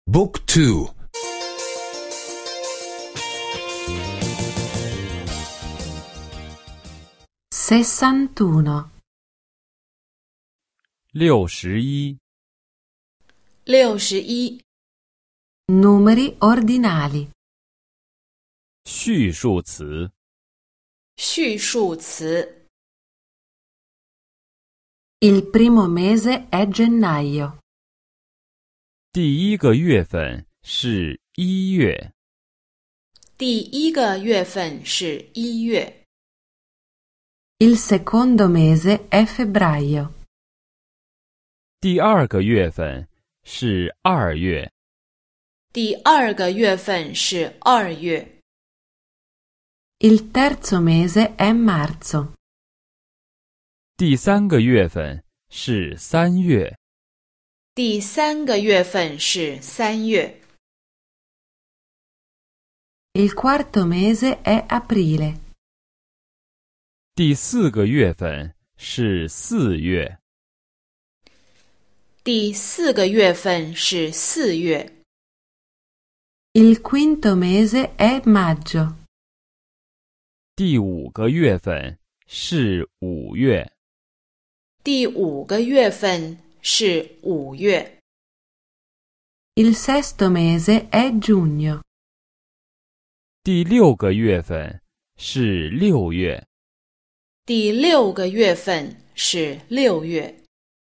Book 2 61 61 61 Numeri ordinali 序数词序数词 Il primo mese è gennaio. 第一个月份是1月， 第一个月份是1月， Il secondo mese è febbraio. 第二个月份是2月， 第二个月份是2月， Il terzo mese è marzo. 第三个月份是3月， 第三个月份是3月， Il quarto mese è aprile. 第四个月份是4月， 第四个月份是4月， Il quinto mese è maggio. 第五个月份是5月， 第五个月份是5月， Il sesto mese è giugno. 第六个月份是6月， 第六个月份是6月，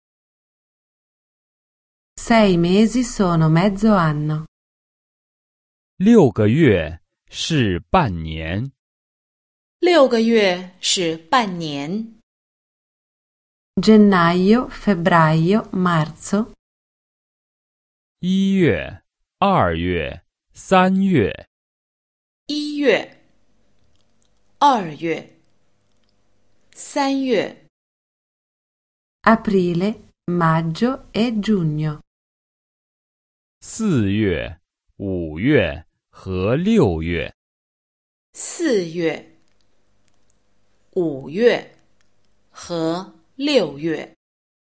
6 mesi sono mezzo anno. 6个月是半年， 6个月是半年， Gennaio, febbraio, marzo. 1月、2月、3月， 1月、2月、3月， Aprile, maggio e giugno. 4月、5月和6月， 4月、5月和6月，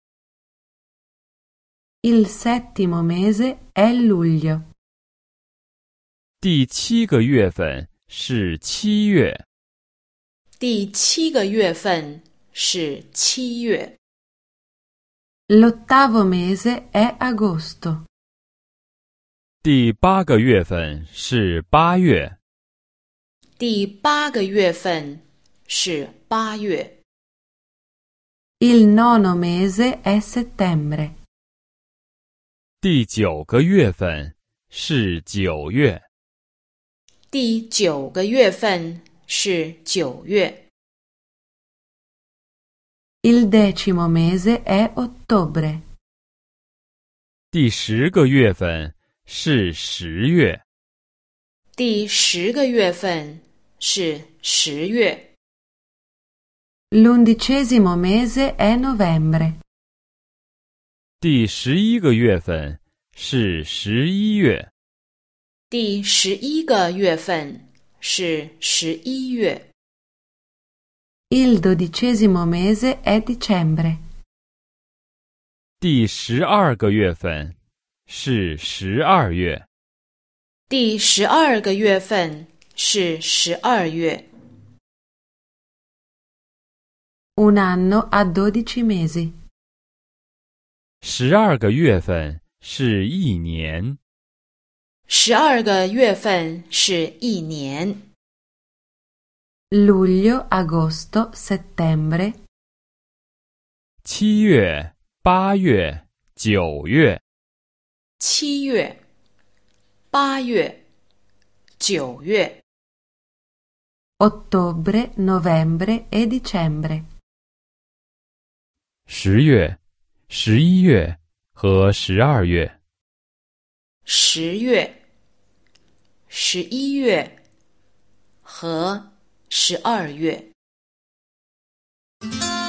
Il settimo mese è luglio. 第7个月份是7月， 第7个月份是7月， L'ottavo mese è agosto. 第8个月份是8月， 第8个月份是8月， Il nono mese è settembre. 第9个月份是9月， 第9个月份是9月， Il decimo mese è ottobre. 第10个月份是10月， 第10个月份是10月， L'undicesimo mese è novembre. 第11个月份是11月， 第11个月份是11月， Il dodicesimo mese è dicembre. 第12个月份是12月， 第12个月份是12月。 Un anno ha 12 mesi. 12个月份是1年， 12个月份是1年， Luglio, agosto, settembre. 7月、8月、9月， 7月、8月、9月， Ottobre, novembre e dicembre. 10月、11月和12月， 10月、11月和12月。